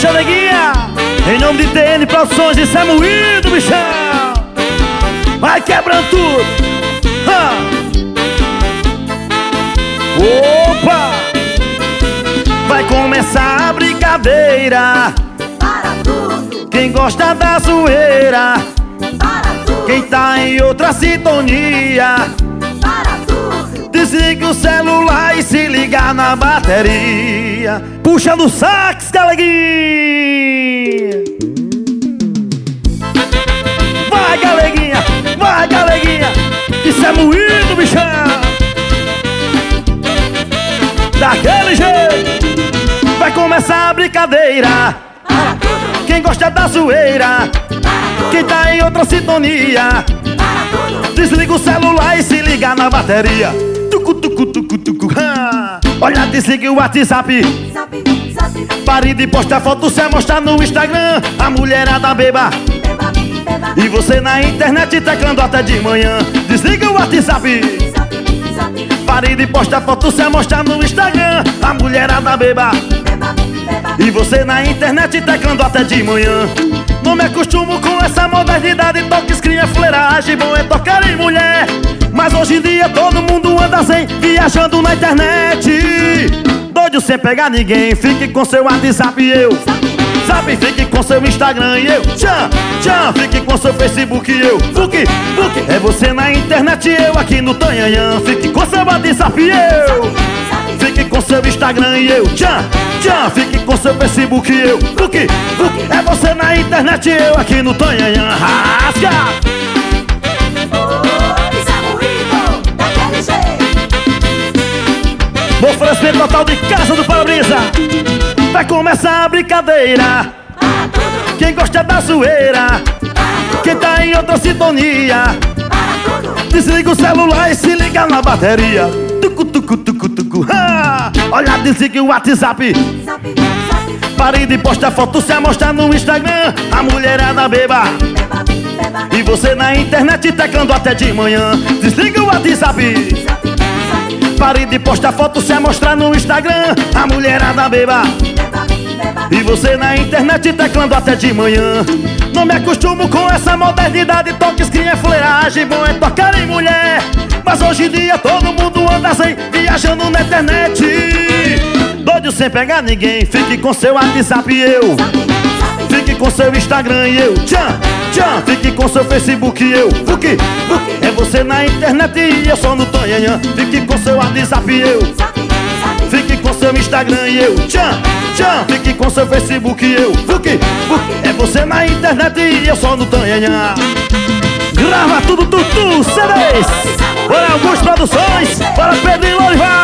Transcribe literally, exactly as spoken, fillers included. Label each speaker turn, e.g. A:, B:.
A: Puxa, neguinha. Em nome de T N Produções, isso é moído, bichão. Vai quebrando tudo. Ha. Opa! Vai começar a brincadeira.
B: Para tudo.
A: Quem gosta da zoeira,
B: Para tudo.
A: quem tá em outra sintonia,
B: Para tudo.
A: desliga o celular e se ligar na bateria. Puxa no sax, galeguinha. Vai, galeguinha. Vai, galeguinha. Isso é moído, bichão. Daquele jeito. Vai começar a brincadeira.
B: Para tudo.
A: Quem gosta da zoeira,
B: Para tudo.
A: quem tá em outra sintonia,
B: Para tudo.
A: desliga o celular e se liga na bateria. Tucu, tucu, tucu, tucu, ha. Olha, desliga o WhatsApp.
B: Zap, zap.
A: Pare de postar foto, cê mostrar no Instagram. A mulherada beba
B: Beba, beba.
A: e você na internet teclando até de manhã. Desliga o WhatsApp.
B: Zap, zap.
A: Pare de postar foto, cê mostrar no Instagram. A mulherada beba
B: Beba, beba.
A: e você na internet teclando até de manhã. Não me acostumo com essa modernidade. Toque, screen, fuleiragem, bom é tocar em mulher. Mas hoje em dia todo mundo anda sem, viajando na internet. Doido sem pegar ninguém. Fique com seu WhatsApp e eu Zap, fique com seu Instagram e eu Tchan, tchan, fique com seu Facebook e eu Fuque, fuque. É você na internet e eu aqui no Tanhanhã. Fique com seu WhatsApp e eu Fique com seu Instagram e eu Tchan, tchan, fique com seu Facebook e eu Fuque, fuque. É você na internet e eu aqui no Tanhanhã. Rasga!
B: Isso é moído. Daquele jeito.
A: Oferecimento total de Casa do Para-Brisa. Vai começar a brincadeira.
B: Para tudo.
A: Quem gosta da zoeira,
B: Para tudo.
A: quem tá em outra sintonia,
B: Para tudo.
A: desliga o celular e se liga na bateria. Tucu, tucu, tucu, tucu, ha. Olha, desliga o WhatsApp.
B: Zap, zap.
A: Pare de postar foto, se mostrar no Instagram. A mulherada beba
B: Beba, beba.
A: e você na internet teclando até de manhã. Desliga o WhatsApp.
B: Zap, zap.
A: Pare de postar foto, se mostrar no Instagram. A mulherada beba
B: Beba, beba.
A: e você na internet teclando até de manhã. Não me acostumo com essa modernidade. Toque, screen, fuleiragem, bom é tocar em mulher. Mas hoje em dia todo mundo anda sem, viajando na internet. Doido sem pegar ninguém. Fique com seu WhatsApp e eu Fique com seu Instagram e eu Tchan, tchan, fique com seu Facebook e eu Fuque, fuque. É você na internet e eu só no Tanhanhã. Fique com seu WhatsApp e eu Fique com seu Instagram e eu Tchan, tchan, fique com seu Facebook e eu Fuque, fuque. É você na internet e eu só no Tanhanhã. Grava tudo, tudo, C Ds. Bora Augusto Produções. Bora Pedro e Lorival.